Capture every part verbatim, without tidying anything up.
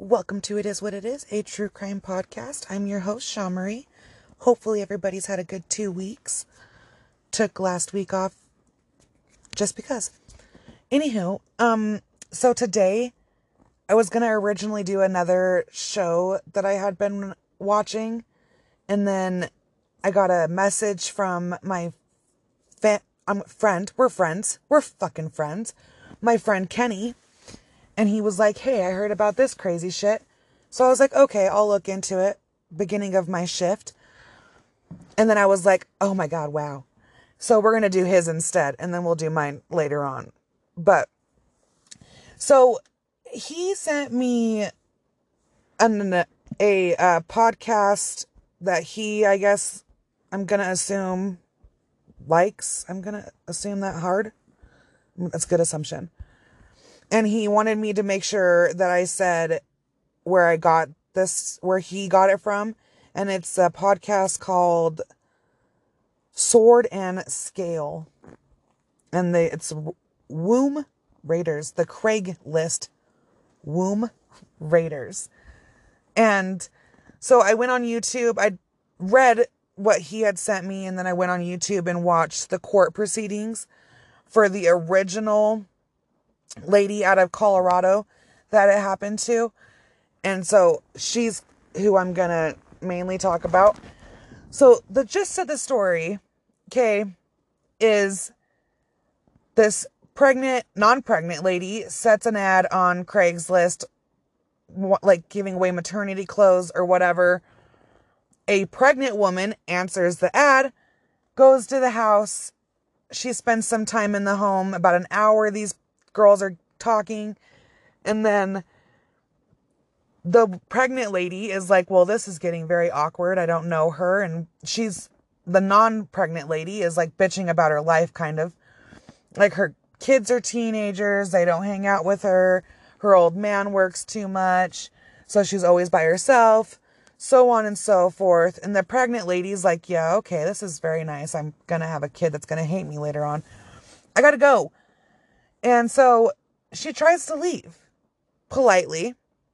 Welcome to It Is What It Is, a true crime podcast. I'm your host, Shaw Marie. Hopefully everybody's had a good two weeks. Took last week off just because. Anywho, um, so today I was going to originally do another show that I had been watching. And then I got a message from my fa- um, friend. We're friends. We're fucking friends. My friend Kenny. And he was like, hey, I heard about this crazy shit. So I was like, okay, I'll look into it. Beginning of my shift. And then I was like, oh my God, wow. So we're going to do his instead. And then we'll do mine later on. But, so he sent me an, a, a podcast that he, I guess, I'm going to assume likes. I'm going to assume that hard. That's a good assumption. And he wanted me to make sure that I said where I got this, where he got it from. And it's a podcast called Sword and Scale. And they, it's Womb Raiders, the Craigslist Womb Raiders. And so I went on YouTube. I read what he had sent me. And then I went on YouTube and watched the court proceedings for the original lady out of Colorado that it happened to. And so she's who I'm gonna mainly talk about. So the gist of the story, okay, is this pregnant, non-pregnant lady sets an ad on Craigslist, like giving away maternity clothes or whatever. A pregnant woman answers the ad, goes to the house. She spends some time in the home, about an hour. These girls are talking, and then the pregnant lady is like, well, this is getting very awkward. I don't know her. And she's, the non-pregnant lady is like bitching about her life, kind of like her kids are teenagers. They don't hang out with her. Her old man works too much, so she's always by herself, so on and so forth. And the pregnant lady's like, yeah, okay, this is very nice. I'm gonna have a kid that's gonna hate me later on. I gotta go. And so she tries to leave politely.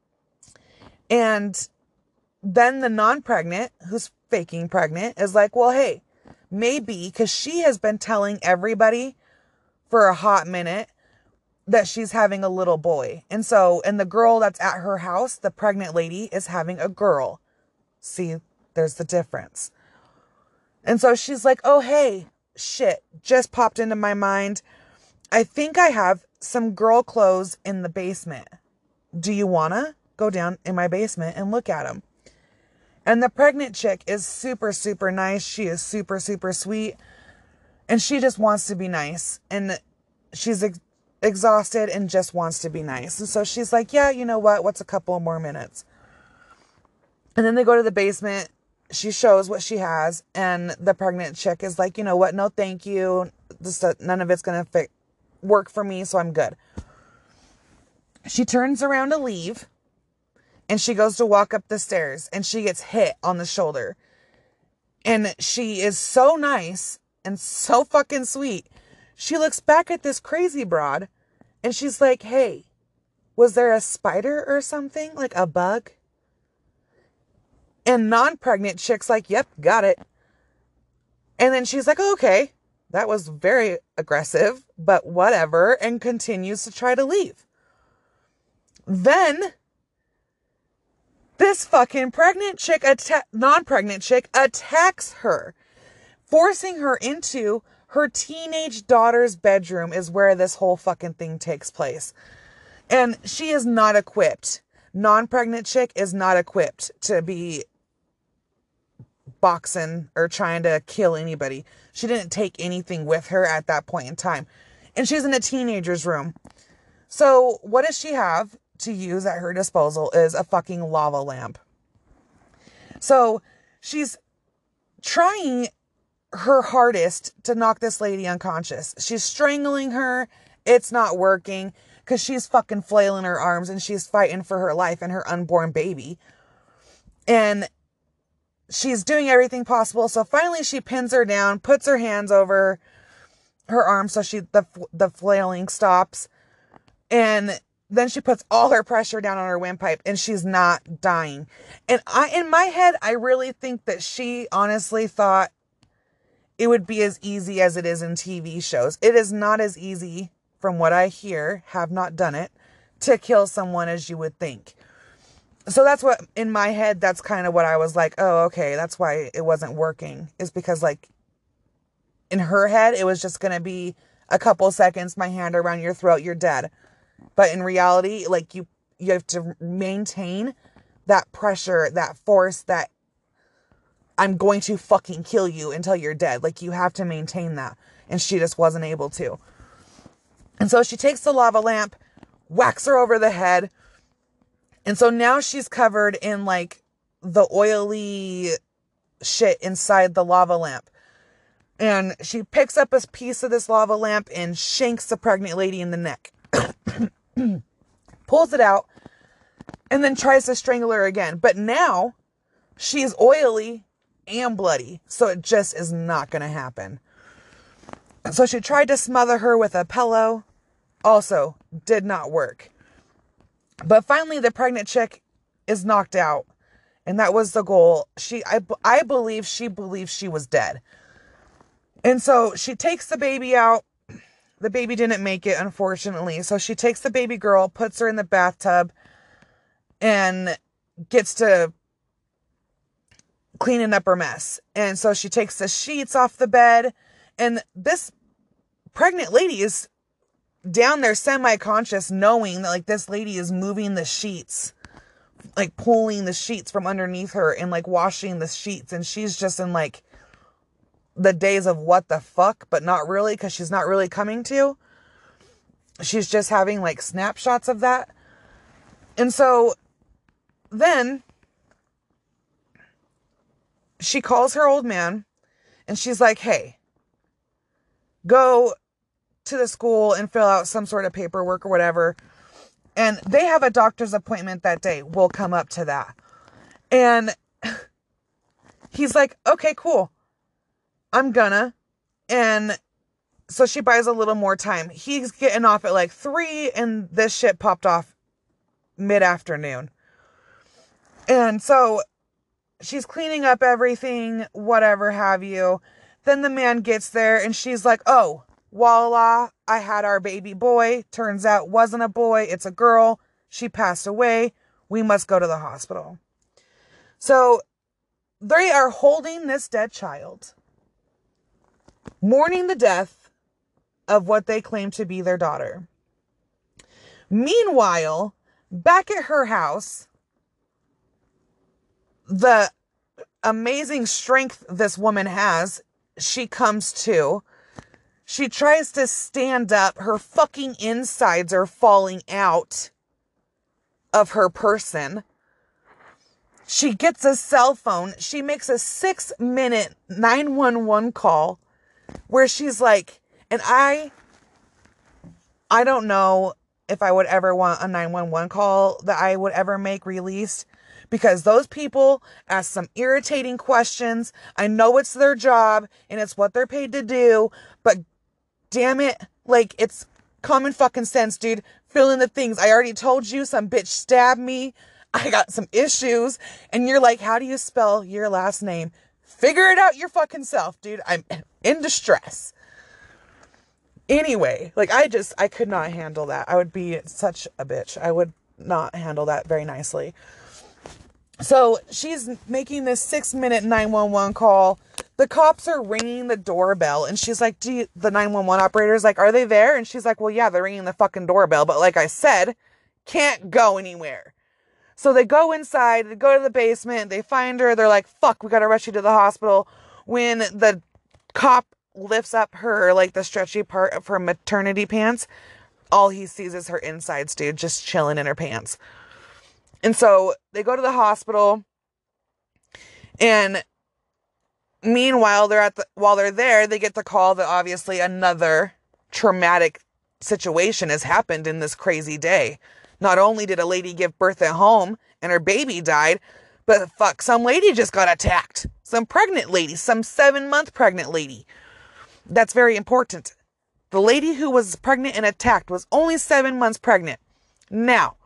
And then the non-pregnant, who's faking pregnant, is like, well, hey, maybe, because she has been telling everybody for a hot minute that she's having a little boy. And so, and the girl that's at her house, the pregnant lady, is having a girl. See, there's the difference. And so she's like, oh, hey, shit, just popped into my mind. I think I have some girl clothes in the basement. Do you wanna go down in my basement and look at them? And the pregnant chick is super, super nice. She is super, super sweet. And she just wants to be nice. And she's ex- exhausted and just wants to be nice. And so she's like, yeah, you know what? What's a couple more minutes? And then they go to the basement. She shows what she has. And the pregnant chick is like, you know what? No, thank you. This, uh, none of it's going to fit. work for me, so I'm good. She turns around to leave, and she goes to walk up the stairs, and she gets hit on the shoulder. And she is so nice and so fucking sweet. She looks back at this crazy broad, and she's like, hey, was there a spider or something? Like a bug? And non-pregnant chick's like, yep, got it. And then she's like, oh, okay. That was very aggressive, but whatever, and continues to try to leave. Then, this fucking pregnant chick, atta- non-pregnant chick, attacks her, forcing her into her teenage daughter's bedroom is where this whole fucking thing takes place. And she is not equipped. Non-pregnant chick is not equipped to be boxing or trying to kill anybody. She didn't take anything with her at that point in time. And she's in a teenager's room. So what does she have to use at her disposal is a fucking lava lamp. So she's trying her hardest to knock this lady unconscious. She's strangling her. It's not working because she's fucking flailing her arms and she's fighting for her life and her unborn baby. And she's doing everything possible. So finally she pins her down, puts her hands over her arm so she the the flailing stops. And then she puts all her pressure down on her windpipe and she's not dying. And I, in my head, I really think that she honestly thought it would be as easy as it is in T V shows. It is not as easy, from what I hear, have not done it, to kill someone as you would think. So that's what, in my head, that's kind of what I was like, oh, okay, that's why it wasn't working. Is because, like, in her head, it was just going to be a couple seconds, my hand around your throat, you're dead. But in reality, like, you, you have to maintain that pressure, that force, that I'm going to fucking kill you until you're dead. Like, you have to maintain that. And she just wasn't able to. And so she takes the lava lamp, whacks her over the head. And so now she's covered in, like, the oily shit inside the lava lamp. And she picks up a piece of this lava lamp and shanks the pregnant lady in the neck. Pulls it out and then tries to strangle her again. But now she's oily and bloody. So it just is not going to happen. So she tried to smother her with a pillow. Also did not work. But finally the pregnant chick is knocked out. And that was the goal. She, I, I believe she believed she was dead. And so she takes the baby out. The baby didn't make it, unfortunately. So she takes the baby girl, puts her in the bathtub, and gets to cleaning up her mess. And so she takes the sheets off the bed. And this pregnant lady is down there semi-conscious, knowing that, like, this lady is moving the sheets, like, pulling the sheets from underneath her and, like, washing the sheets. And she's just in, like, the days of what the fuck, but not really, because she's not really coming to. She's just having, like, snapshots of that. And so then she calls her old man and she's like, hey, go to the school and fill out some sort of paperwork or whatever. And they have a doctor's appointment that day. We'll come up to that. And he's like, okay, cool. I'm gonna. And so she buys a little more time. He's getting off at like three and this shit popped off mid-afternoon. And so she's cleaning up everything, whatever have you. Then the man gets there and she's like, oh, voila, I had our baby boy. Turns out wasn't a boy, it's a girl. She passed away. We must go to the hospital. So they are holding this dead child, mourning the death of what they claim to be their daughter. Meanwhile, back at her house, the amazing strength this woman has, she comes to. She tries to stand up. Her fucking insides are falling out of her person. She gets a cell phone. She makes a six minute nine one one call where she's like, and I, I don't know if I would ever want a nine one one call that I would ever make released, because those people ask some irritating questions. I know it's their job and it's what they're paid to do, but damn it, like, it's common fucking sense, dude. Fill in the things. I already told you some bitch stabbed me. I got some issues. And you're like, how do you spell your last name? Figure it out your fucking self, dude. I'm in distress. Anyway, like, I just, I could not handle that. I would be such a bitch. I would not handle that very nicely. So she's making this six minute nine one one call. The cops are ringing the doorbell and she's like, do you, the nine one one operator's like, are they there? And she's like, well, yeah, they're ringing the fucking doorbell. But like I said, can't go anywhere. So they go inside, they go to the basement, they find her. They're like, fuck, we got to rush you to the hospital. When the cop lifts up her, like, the stretchy part of her maternity pants, all he sees is her insides, dude, just chilling in her pants. And so they go to the hospital, and meanwhile, they're at the, while they're there, they get the call that obviously another traumatic situation has happened in this crazy day. Not only did a lady give birth at home and her baby died, but fuck, some lady just got attacked. Some pregnant lady, some seven month pregnant lady. That's very important. The lady who was pregnant and attacked was only seven months pregnant. Now,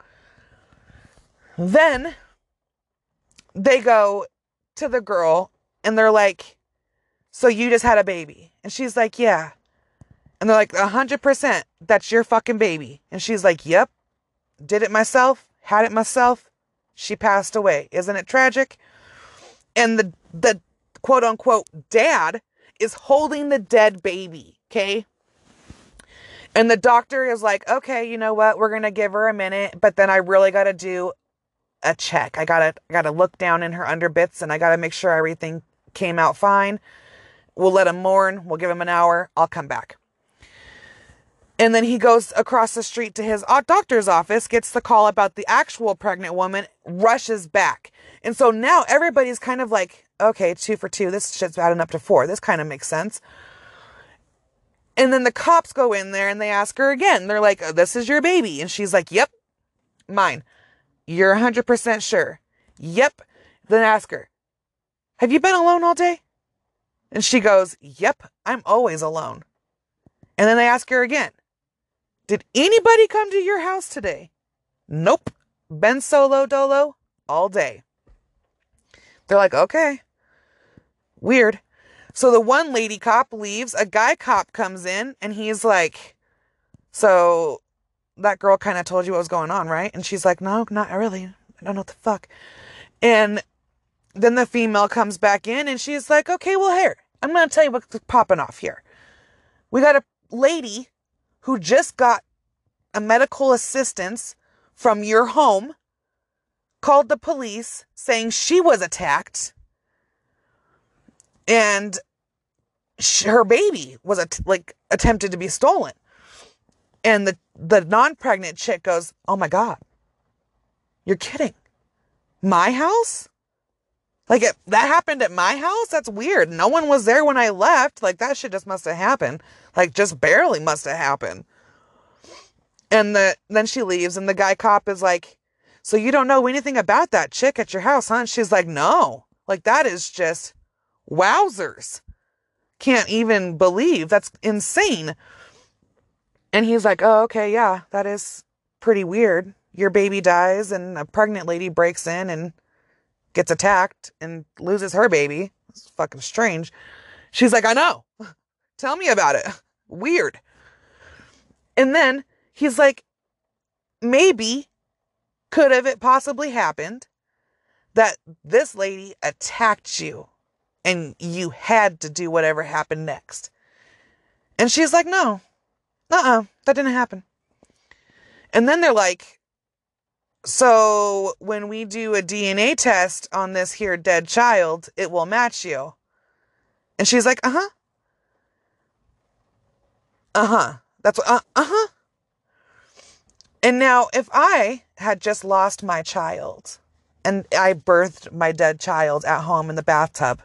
then they go to the girl and they're like, so you just had a baby? And she's like, yeah. And they're like, a hundred percent, that's your fucking baby. And she's like, yep, did it myself, had it myself. She passed away. Isn't it tragic? And the, the quote unquote dad is holding the dead baby. Okay. And the doctor is like, okay, you know what? We're going to give her a minute, but then I really got to do a check. I got to, I got to look down in her underbits and I got to make sure everything came out fine. We'll let him mourn. We'll give him an hour. I'll come back. And then he goes across the street to his doctor's office, gets the call about the actual pregnant woman, rushes back. And so now everybody's kind of like, okay, two for two. This shit's adding up to four. This kind of makes sense. And then the cops go in there and they ask her again. They're like, this is your baby. And she's like, yep, mine. You're one hundred percent sure? Yep. Then ask her, have you been alone all day? And she goes, yep, I'm always alone. And then they ask her again, did anybody come to your house today? Nope. Been solo dolo all day. They're like, okay, weird. So the one lady cop leaves, a guy cop comes in and he's like, so that girl kind of told you what was going on, right? And she's like, no, not really. I don't know what the fuck. And then the female comes back in and she's like, okay, well, here, I'm going to tell you what's popping off here. We got a lady who just got a medical assistance from your home, called the police saying she was attacked and she, her baby was at, like attempted to be stolen. And the, the non-pregnant chick goes, oh my God, you're kidding. My house? Like it, that happened at my house? That's weird. No one was there when I left. Like that shit just must have happened. Like just barely must have happened. And the, then she leaves and the guy cop is like, so you don't know anything about that chick at your house, huh? And she's like, no, like that is just wowzers. Can't even believe. That's insane. And he's like, oh, okay. Yeah, that is pretty weird. Your baby dies and a pregnant lady breaks in and gets attacked and loses her baby. It's fucking strange. She's like, I know. Tell me about it. Weird. And then he's like, maybe could have it possibly happened that this lady attacked you and you had to do whatever happened next. And she's like, no, uh-uh, that didn't happen. And then they're like, so when we do a D N A test on this here dead child, it will match you. And she's like, uh-huh. Uh-huh. That's what, uh, uh-huh. And now if I had just lost my child and I birthed my dead child at home in the bathtub,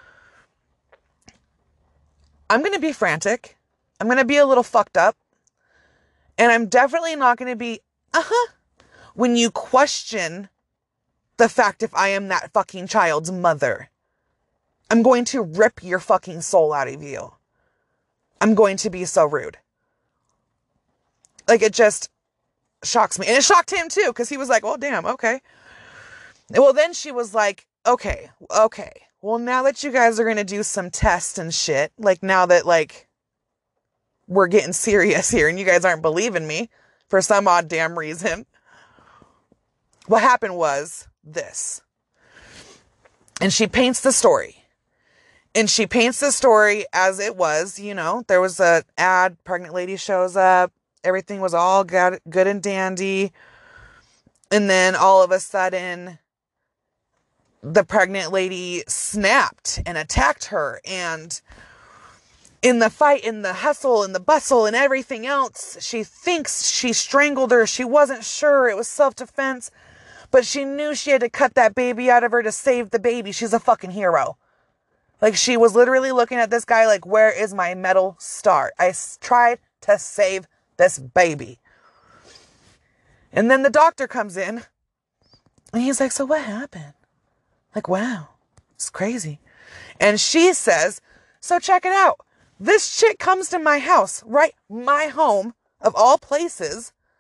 I'm going to be frantic. I'm going to be a little fucked up. And I'm definitely not going to be, uh-huh, when you question the fact if I am that fucking child's mother. I'm going to rip your fucking soul out of you. I'm going to be so rude. Like, it just shocks me. And it shocked him too, because he was like, well, damn, okay. Well, then she was like, okay, okay. Well, now that you guys are going to do some tests and shit, like now that like we're getting serious here and you guys aren't believing me for some odd damn reason. What happened was this. And she paints the story. And she paints the story as it was, you know, there was a ad, pregnant lady shows up. Everything was all good, good and dandy. And then all of a sudden, the pregnant lady snapped and attacked her. And in the fight, in the hustle, in the bustle, and everything else, she thinks she strangled her. She wasn't sure. It was self-defense. But she knew she had to cut that baby out of her to save the baby. She's a fucking hero. Like, she was literally looking at this guy like, where is my medal star? I s- tried to save this baby. And then the doctor comes in. And he's like, so what happened? Like, wow, it's crazy. And she says, so check it out. This chick comes to my house, right? My home, of all places,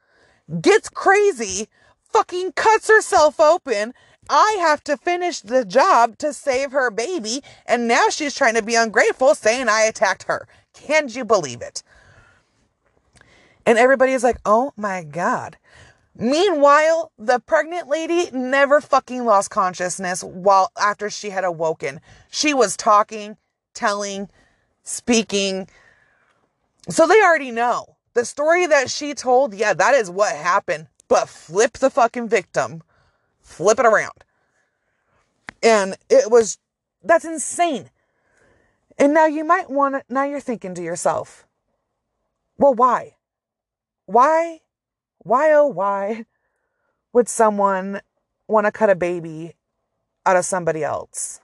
gets crazy, fucking cuts herself open. I have to finish the job to save her baby, and now she's trying to be ungrateful, saying I attacked her. Can you believe it? And everybody is like, oh my God. Meanwhile, the pregnant lady never fucking lost consciousness while after she had awoken. She was talking, telling, speaking. So they already know. The story that she told, yeah, that is what happened. But flip the fucking victim. Flip it around. And it was, that's insane. And now you might want to, now you're thinking to yourself, well, why? Why? Why, oh, why would someone want to cut a baby out of somebody else?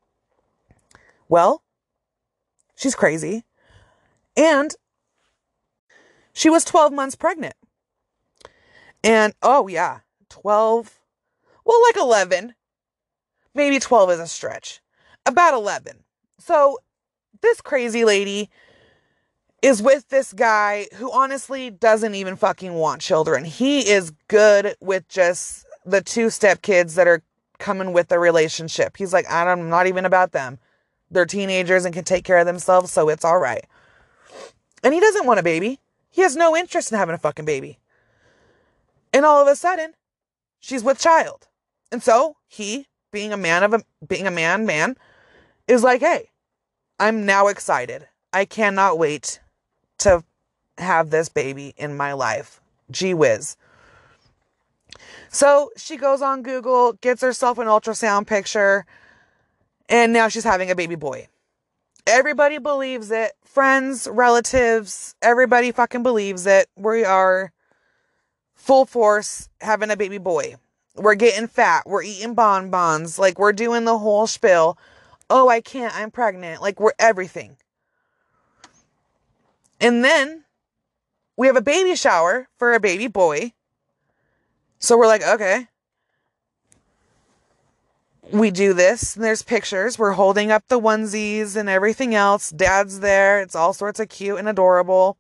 Well, she's crazy. And she was twelve months pregnant. And, oh yeah, twelve, well, like eleven. Maybe twelve is a stretch. About eleven. So this crazy lady is with this guy who honestly doesn't even fucking want children. He is good with just the two step kids that are coming with the relationship. He's like, I'm not even about them. They're teenagers and can take care of themselves, so it's all right. And he doesn't want a baby. He has no interest in having a fucking baby. And all of a sudden, she's with child. And so he, being a man of a, being a man, man, is like, hey, I'm now excited. I cannot wait to have this baby in my life. Gee whiz. So she goes on Google, gets herself an ultrasound picture, and now she's having a baby boy. Everybody believes it. Friends, relatives, everybody fucking believes it. We are full force having a baby boy. We're getting fat. We're eating bonbons. Like, we're doing the whole spiel. Oh, I can't. I'm pregnant. Like, we're everything. And then we have a baby shower for a baby boy. So we're like, okay. We do this. And there's pictures. We're holding up the onesies and everything else. Dad's there. It's all sorts of cute and adorable.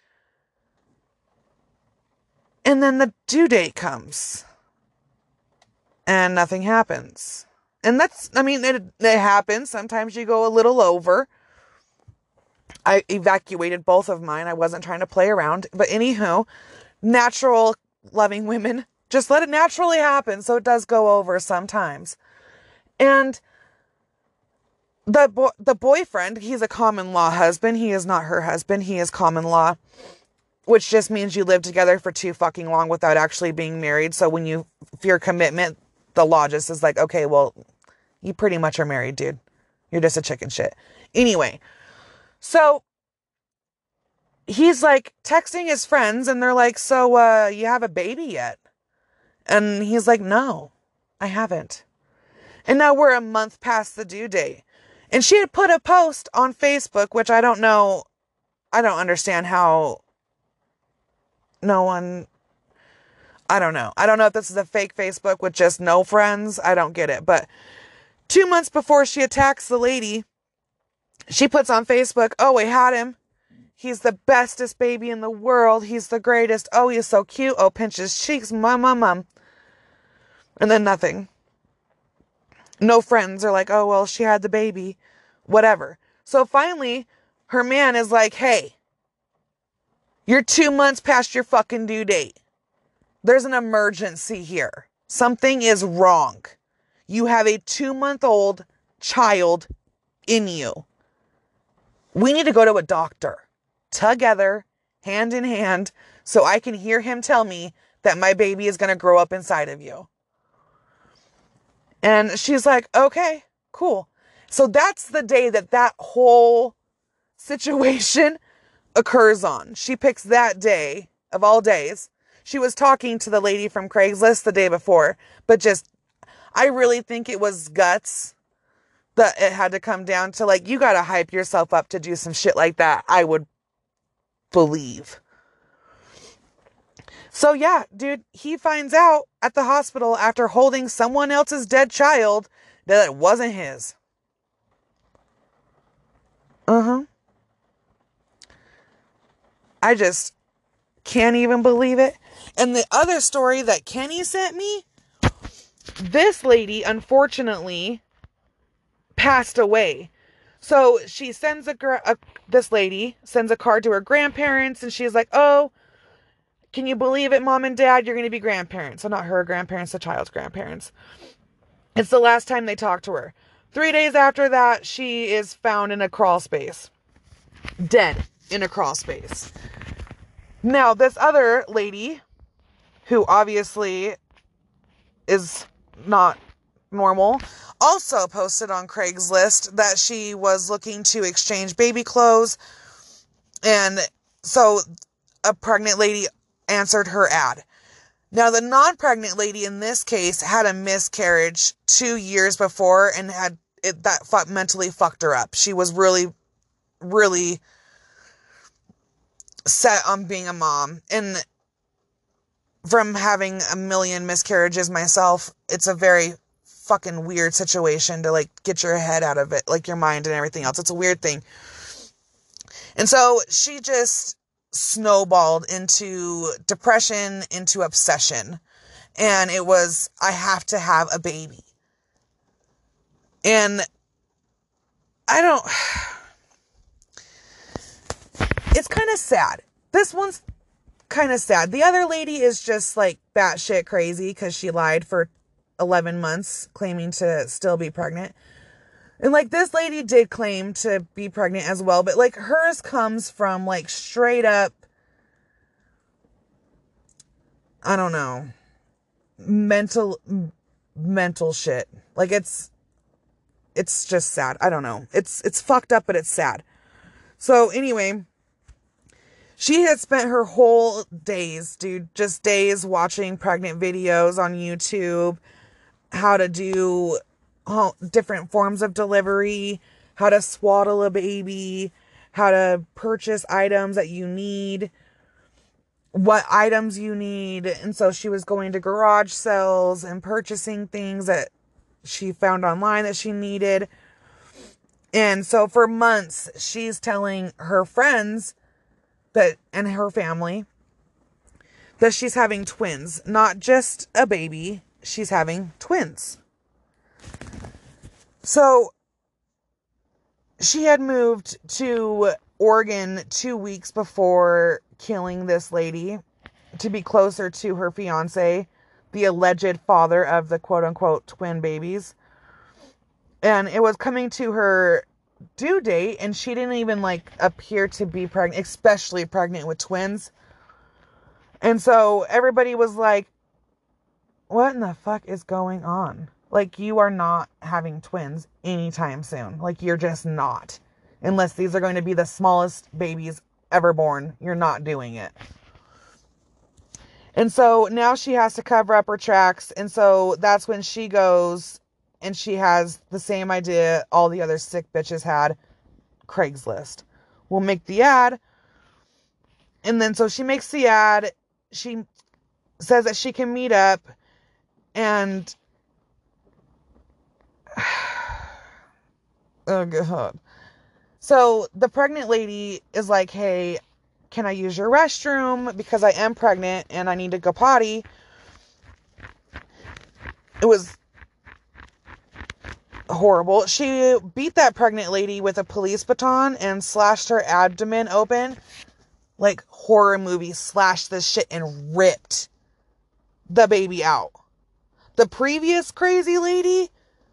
And then the due date comes. And nothing happens. And that's, I mean, it, it happens. Sometimes you go a little over. I evacuated both of mine. I wasn't trying to play around. But anywho, natural loving women, just let it naturally happen. So it does go over sometimes. And the bo- the boyfriend, he's a common law husband. He is not her husband. He is common law, which just means you live together for too fucking long without actually being married. So when you fear commitment, the law just is like, okay, well, you pretty much are married, dude. You're just a chicken shit. Anyway, so he's like texting his friends and they're like, so uh, you have a baby yet? And he's like, no, I haven't. And now we're a month past the due date. And she had put a post on Facebook, which I don't know. I don't understand how no one, I don't know. I don't know if this is a fake Facebook with just no friends. I don't get it. But two months before she attacks the lady, she puts on Facebook, oh, we had him. He's the bestest baby in the world. He's the greatest. Oh, he's so cute. Oh, pinch his cheeks. Mum, mum, mum. And then nothing. No friends are like, oh, well, she had the baby. Whatever. So finally, her man is like, hey, you're two months past your fucking due date. There's an emergency here. Something is wrong. You have a two-month-old child in you. We need to go to a doctor. Together, hand in hand, so I can hear him tell me that my baby is going to grow up inside of you. And she's like, okay, cool. So that's the day that that whole situation occurs on. She picks that day of all days. She was talking to the lady from Craigslist the day before, but just, I really think it was guts that it had to come down to, like, you got to hype yourself up to do some shit like that, I would believe. So yeah, dude, he finds out at the hospital after holding someone else's dead child that it wasn't his. Uh-huh. I just Can't even believe it. And the other story that Kenny sent me, this lady, unfortunately, passed away. So she sends a, a this lady sends a card to her grandparents, and she's like, oh, can you believe it, mom and dad? You're going to be grandparents. So not her grandparents, the child's grandparents. It's the last time they talk to her. Three days after that, she is found in a crawl space. Dead in a crawl space. Now, this other lady, who obviously is not normal, also posted on Craigslist that she was looking to exchange baby clothes. And so a pregnant lady answered her ad. Now, the non-pregnant lady in this case had a miscarriage two years before and had it that fu- mentally fucked her up. She was really, really set on being a mom. And from having a million miscarriages myself, it's a very fucking weird situation to like get your head out of it, like your mind and everything else. It's a weird thing. And so she just snowballed into depression, into obsession. And it was, I have to have a baby. And I don't, it's kind of sad. This one's kind of sad. The other lady is just like batshit crazy because she lied for eleven months claiming to still be pregnant. And like this lady did claim to be pregnant as well, but like hers comes from like straight up, I don't know, mental, mental shit. Like it's, it's just sad. I don't know. It's, it's fucked up, but it's sad. So anyway, she had spent her whole days, dude, just days watching pregnant videos on YouTube, how to do different forms of delivery, how to swaddle a baby, how to purchase items that you need, what items you need. And so she was going to garage sales and purchasing things that she found online that she needed. And so for months, she's telling her friends that and her family that she's having twins, not just a baby, she's having twins. So she had moved to Oregon two weeks before killing this lady to be closer to her fiance, the alleged father of the quote unquote twin babies. And it was coming to her due date, and she didn't even like appear to be pregnant, especially pregnant with twins. And so everybody was like, what in the fuck is going on? Like, you are not having twins anytime soon. Like, you're just not. Unless these are going to be the smallest babies ever born. You're not doing it. And so now she has to cover up her tracks. And so that's when she goes and she has the same idea all the other sick bitches had. Craigslist. We'll make the ad. And then so she makes the ad. She says that she can meet up. And oh God. So the pregnant lady is like, hey, can I use your restroom? Because I am pregnant and I need to go potty. It was horrible. She beat that pregnant lady with a police baton and slashed her abdomen open. Like horror movie, slashed this shit and ripped the baby out. The previous crazy lady,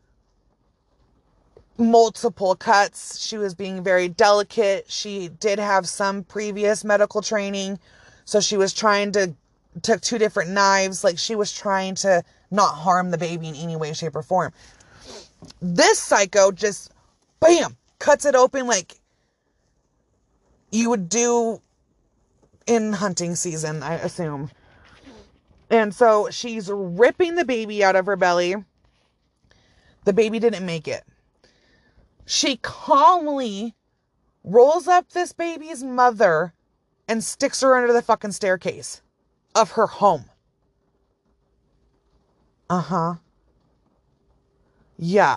multiple cuts. She was being very delicate. She did have some previous medical training. So she was trying to, took two different knives. Like she was trying to not harm the baby in any way, shape, or form. This psycho just, bam, cuts it open like you would do in hunting season, I assume. And so she's ripping the baby out of her belly. The baby didn't make it. She calmly rolls up this baby's mother and sticks her under the fucking staircase of her home. Uh-huh. Yeah.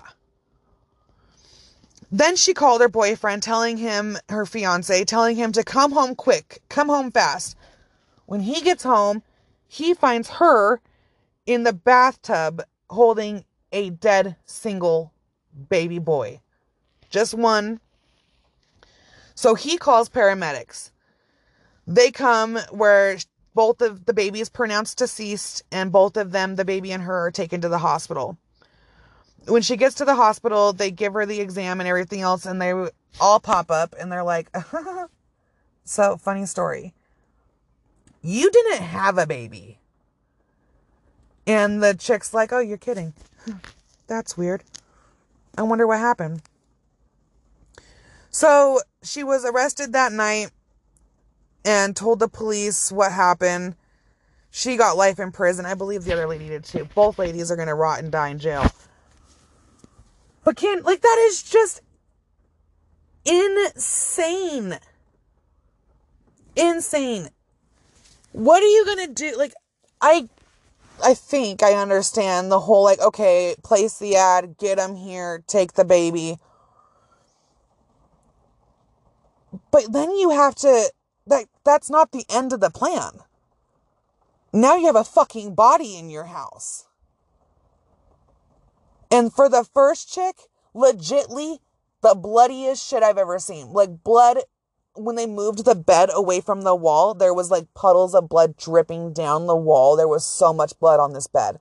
Then she called her boyfriend, telling him, her fiance, telling him to come home quick, come home fast. When he gets home, he finds her in the bathtub holding a dead single baby boy. Just one. So he calls paramedics. They come where both of the babies pronounced deceased, and both of them, the baby and her, are taken to the hospital. When she gets to the hospital, they give her the exam and everything else, and they all pop up and they're like, so funny story. You didn't have a baby. And the chick's like, oh, you're kidding. That's weird. I wonder what happened. So she was arrested that night and told the police what happened. She got life in prison. I believe the other lady did too. Both ladies are going to rot and die in jail. But can, like, that is just insane. Insane. What are you going to do? Like, I, I think I understand the whole, like, okay, place the ad, get them here, take the baby. But then you have to, that, that's not the end of the plan. Now you have a fucking body in your house. And for the first chick, legitly, the bloodiest shit I've ever seen. Like, blood, when they moved the bed away from the wall, there was like puddles of blood dripping down the wall. There was so much blood on this bed.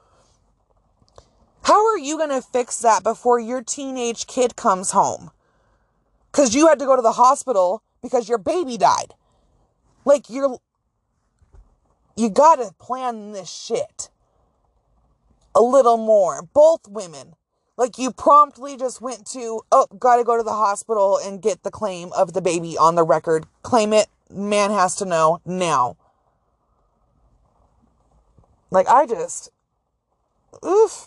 How are you going to fix that before your teenage kid comes home? Because you had to go to the hospital because your baby died. Like, you're, you got to plan this shit a little more. Both women. Like, you promptly just went to, oh, gotta go to the hospital and get the claim of the baby on the record. Claim it. Man has to know now. Like, I just, oof.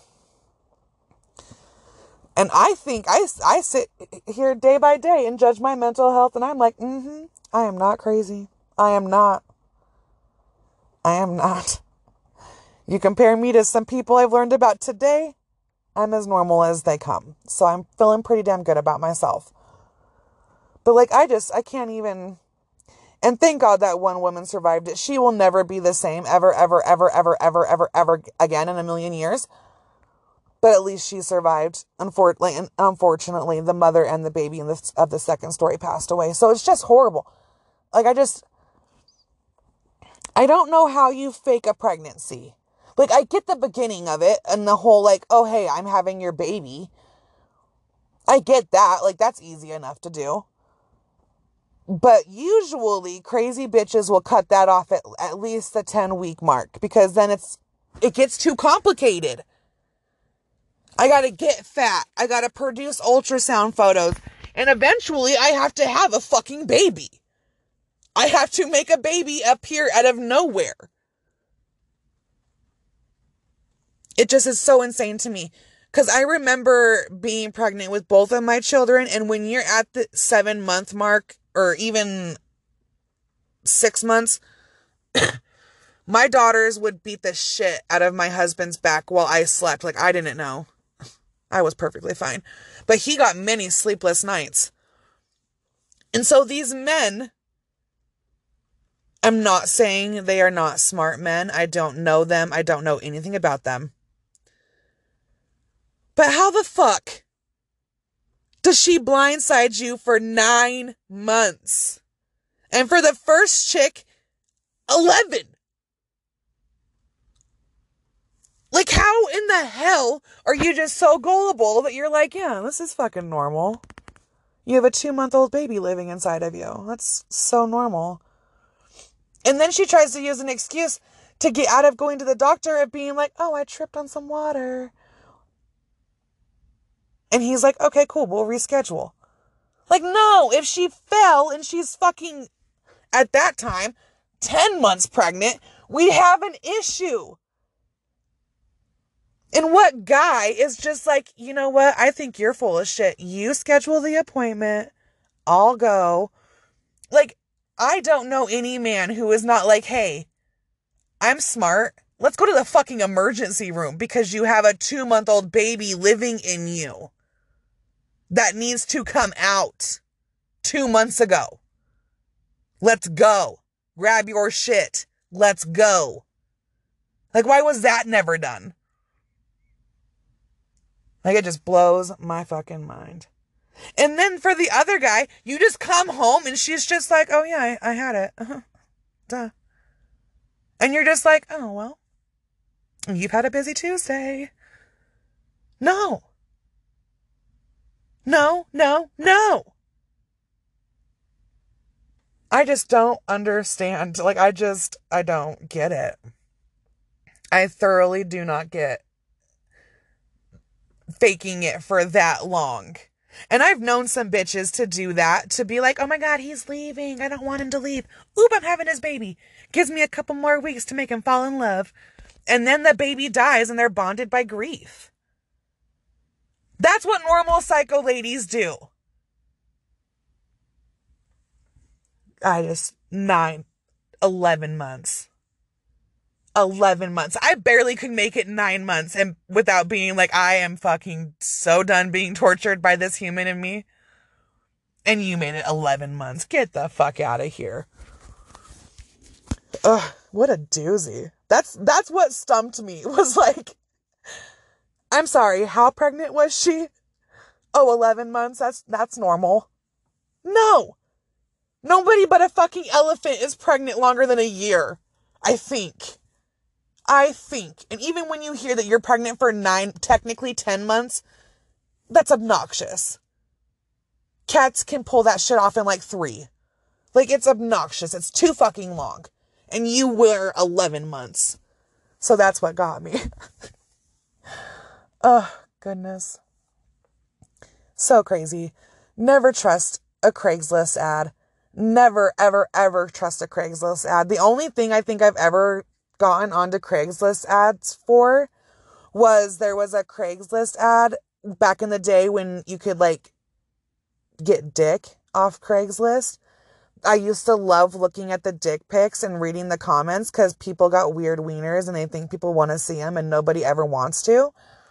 And I think, I, I sit here day by day and judge my mental health, and I'm like, mm-hmm, I am not crazy. I am not. I am not. You compare me to some people I've learned about today, I'm as normal as they come. So I'm feeling pretty damn good about myself. But like, I just, I can't even, and thank God that one woman survived it. She will never be the same ever, ever, ever, ever, ever, ever, ever again in a million years. But at least she survived. Unfortunately, unfortunately, the mother and the baby in the, of the second story passed away. So it's just horrible. Like, I just, I don't know how you fake a pregnancy. Like, I get the beginning of it and the whole, like, oh, hey, I'm having your baby. I get that. Like, that's easy enough to do. But usually, crazy bitches will cut that off at, at least the ten-week mark. Because then it's, it gets too complicated. I gotta get fat. I gotta produce ultrasound photos. And eventually, I have to have a fucking baby. I have to make a baby appear out of nowhere. It just is so insane to me. Because I remember being pregnant with both of my children. And when you're at the seven month mark, or even six months, my daughters would beat the shit out of my husband's back while I slept. Like, I didn't know. I was perfectly fine. But he got many sleepless nights. And so these men, I'm not saying they are not smart men. I don't know them. I don't know anything about them. But how the fuck does she blindside you for nine months? And for the first chick, eleven. Like, how in the hell are you just so gullible that you're like, yeah, this is fucking normal. You have a two-month-old baby living inside of you. That's so normal. And then she tries to use an excuse to get out of going to the doctor of being like, oh, I tripped on some water. And he's like, okay, cool, we'll reschedule. Like, no, if she fell and she's fucking, at that time, ten months pregnant, we'd have an issue. And what guy is just like, you know what? I think you're full of shit. You schedule the appointment. I'll go. Like, I don't know any man who is not like, hey, I'm smart. Let's go to the fucking emergency room because you have a two-month-old baby living in you that needs to come out two months ago. Let's go. grab your shit. Let's go. Like, why was that never done? Like, it just blows my fucking mind. And then for the other guy, you just come home and she's just like, oh yeah, I, I had it. Uh-huh. Duh. And you're just like, oh, well, you've had a busy Tuesday. No. No, no, no. I just don't understand. Like, I just, I don't get it. I thoroughly do not get faking it for that long. And I've known some bitches to do that, to be like, oh my God, he's leaving. I don't want him to leave. Oop, I'm having his baby. Gives me a couple more weeks to make him fall in love. And then the baby dies and they're bonded by grief. That's what normal psycho ladies do. I just, nine, eleven months. eleven months. I barely could make it nine months and without being like, I am fucking so done being tortured by this human in me. And you made it eleven months. Get the fuck out of here. Ugh, what a doozy. That's, that's what stumped me. Was like, I'm sorry, how pregnant was she? Oh, eleven months? That's, that's normal. No. Nobody but a fucking elephant is pregnant longer than a year. I think. I think. And even when you hear that you're pregnant for nine, technically ten months, that's obnoxious. Cats can pull that shit off in like three. Like, it's obnoxious. It's too fucking long. And you were eleven months. So that's what got me. Oh, goodness. So crazy. Never trust a Craigslist ad. Never, ever, ever trust a Craigslist ad. The only thing I think I've ever gotten onto Craigslist ads for was there was a Craigslist ad back in the day when you could like get dick off Craigslist. I used to love looking at the dick pics and reading the comments because people got weird wieners and they think people want to see them and nobody ever wants to.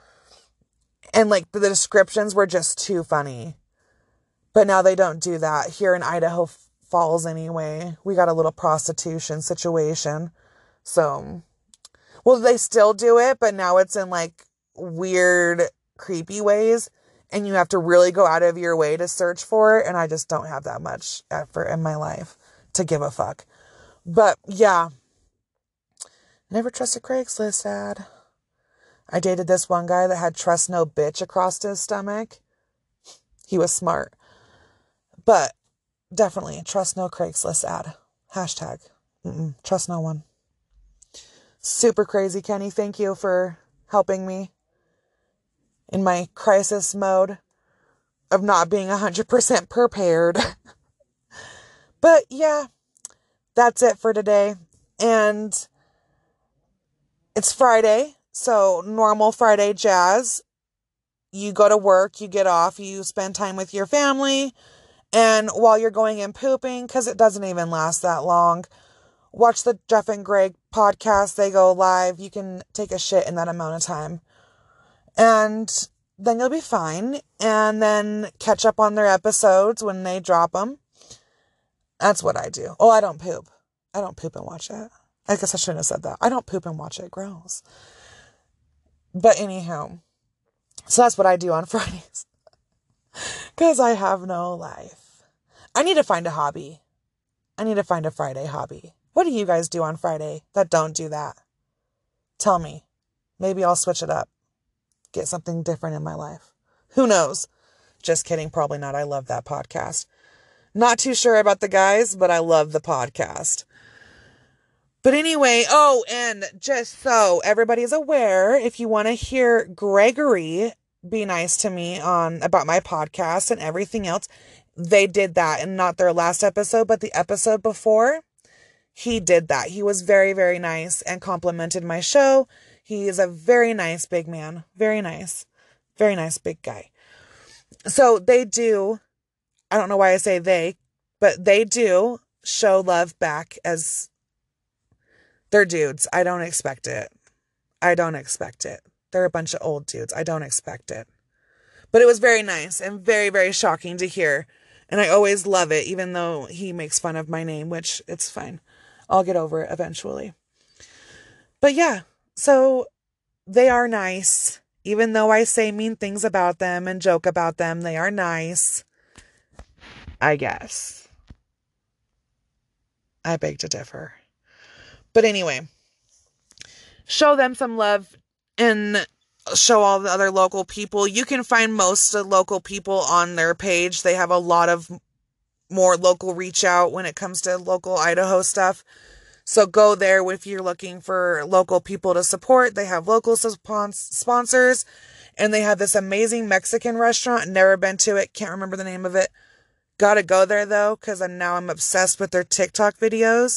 And like the descriptions were just too funny. But now they don't do that here in Idaho Falls anyway. We got a little prostitution situation. So, well, they still do it, but now it's in like weird, creepy ways. And you have to really go out of your way to search for it. And I just don't have that much effort in my life to give a fuck. But yeah, never trust a Craigslist ad. I dated this one guy that had trust no bitch across his stomach. He was smart. But definitely trust no Craigslist ad. Hashtag. Mm-mm, trust no one. Super crazy, Kenny. Thank you for helping me in my crisis mode of not being one hundred percent prepared. But yeah, that's it for today. And it's Friday, so normal Friday jazz. You go to work, you get off, you spend time with your family. And while you're going and pooping, because it doesn't even last that long, watch the Jeff and Greg podcast. They go live. You can take a shit in that amount of time. And then you'll be fine. And then catch up on their episodes when they drop them. That's what I do. Oh, I don't poop. I don't poop and watch it. I guess I shouldn't have said that. I don't poop and watch it. Gross. But anyhow, so that's what I do on Fridays. Because I have no life. I need to find a hobby. I need to find a Friday hobby. What do you guys do on Friday that don't do that? Tell me. Maybe I'll switch it up. Get something different in my life. Who knows? Just kidding. Probably not. I love that podcast. Not too sure about the guys, but I love the podcast. But anyway, oh, and just so everybody's aware, if you want to hear Gregory be nice to me on about my podcast and everything else, they did that, and not their last episode, but the episode before. He did that. He was very, very nice and complimented my show. He is a very nice big man. Very nice. Very nice big guy. So they do, I don't know why I say they, but they do show love back as they're dudes. I don't expect it. I don't expect it. They're a bunch of old dudes. I don't expect it. But it was very nice and very, very shocking to hear. And I always love it, even though he makes fun of my name, which it's fine. I'll get over it eventually. But yeah, so they are nice. Even though I say mean things about them and joke about them, they are nice. I guess. I beg to differ. But anyway, show them some love and show all the other local people. You can find most of the local people on their page. They have a lot of more local reach out when it comes to local Idaho stuff. So go there if you're looking for local people to support. They have local sponsors, and they have this amazing Mexican restaurant. Never been to it. Can't remember the name of it. Gotta go there though, because now I'm obsessed with their TikTok videos.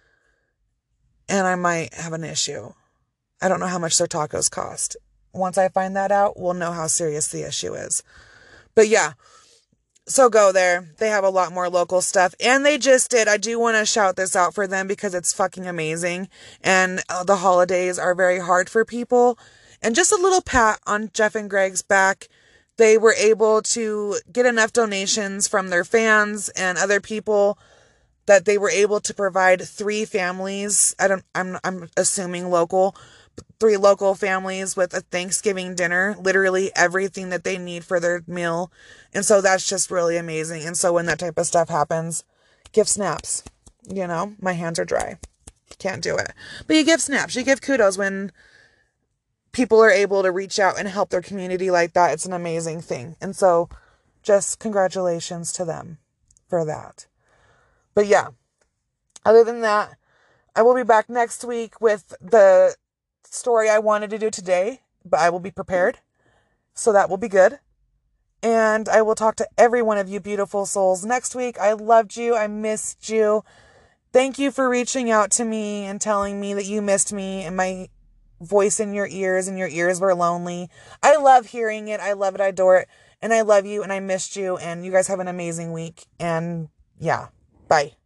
And I might have an issue. I don't know how much their tacos cost. Once I find that out, we'll know how serious the issue is. But yeah, so go there. They have a lot more local stuff. And they just did. I do want to shout this out for them because it's fucking amazing. And uh, the holidays are very hard for people. And just a little pat on Jeff and Greg's back. They were able to get enough donations from their fans and other people that they were able to provide three families. I don't, I'm, I'm assuming local, three local families with a Thanksgiving dinner, literally everything that they need for their meal. And so that's just really amazing. And so when that type of stuff happens, give snaps, you know, my hands are dry. Can't do it. But you give snaps, you give kudos when people are able to reach out and help their community like that. It's an amazing thing. And so just congratulations to them for that. But yeah, other than that, I will be back next week with the story I wanted to do today, but I will be prepared. So that will be good. And I will talk to every one of you beautiful souls next week. I loved you. I missed you. Thank you for reaching out to me and telling me that you missed me and my voice in your ears and your ears were lonely. I love hearing it. I love it. I adore it. And I love you and I missed you. And you guys have an amazing week. And yeah. Bye.